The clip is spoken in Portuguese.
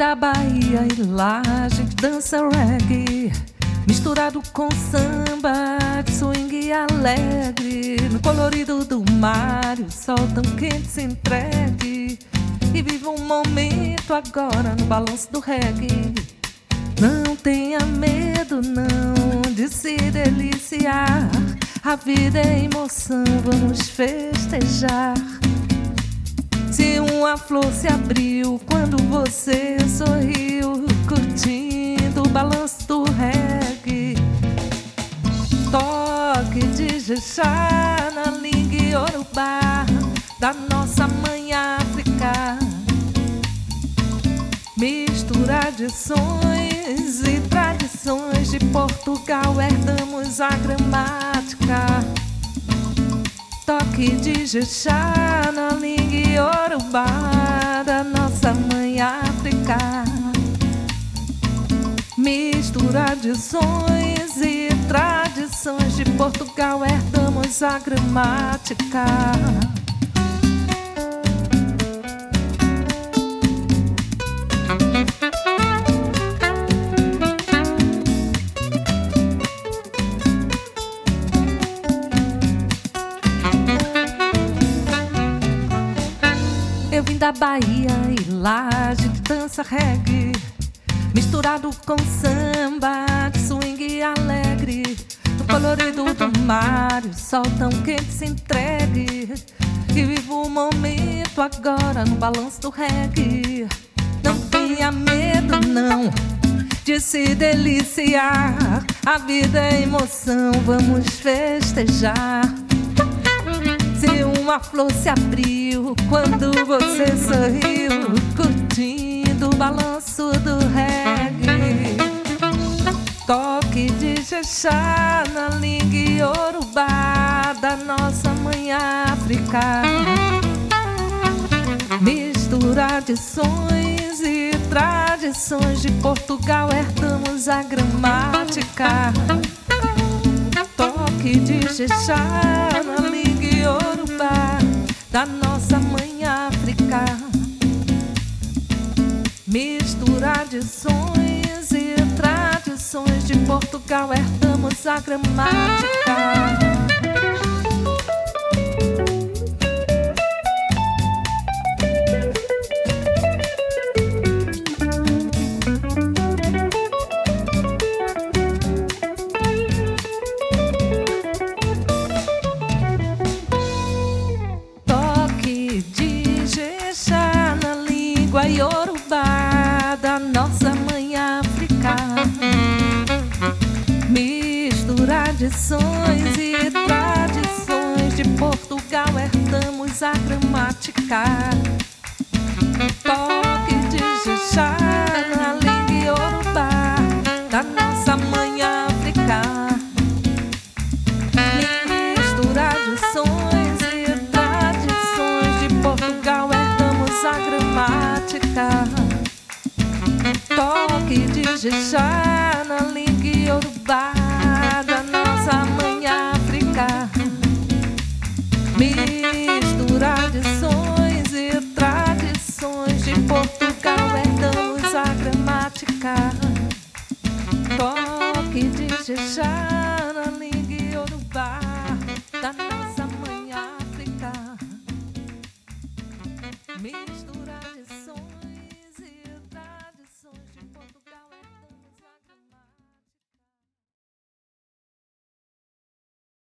da Bahia e lá a gente dança reggae, misturado com samba, de swing alegre. No colorido do mar, o sol tão quente se entregue e viva um momento agora no balanço do reggae. Não tenha medo não de se deliciar, a vida é emoção, vamos festejar. Se uma flor se abriu quando você sorriu, curtindo o balanço do reggae. Toque de jexá na língua iorubá da nossa mãe África. Mistura de sons e tradições de Portugal, herdamos a gramática. Toque de jexá na língua iorubá da nossa mãe África. Mistura de sons e tradições de Portugal, herdamos a gramática. Eu vim da Bahia e lá a gente dança reggae, misturado com samba, de swing alegre. No colorido do mar, o sol tão quente se entregue e vivo o momento agora no balanço do reggae. Não tenha medo não de se deliciar, a vida é emoção, vamos festejar. Se uma flor se abriu quando você sorriu, curtindo o balanço do reggae. Toque de jexá na língua iorubá da nossa mãe África. Mistura de sons e tradições de Portugal, herdamos a gramática. Toque de jexá na língua iorubá da nossa mãe África. Mistura de sons e tradições de Portugal, herdamos a gramática. Iorubá da nossa mãe África. Mistura de sons e tradições de Portugal, herdamos a gramática. Toque de jexá na língua iorubá da nossa mãe África. Mistura de sons e tradições de Portugal, herdamos a gramática. Toque de jexá na língua iorubá da nossa mãe África. Mistura de sons e tradições de Portugal, herdamos a gramática. Toque de jexá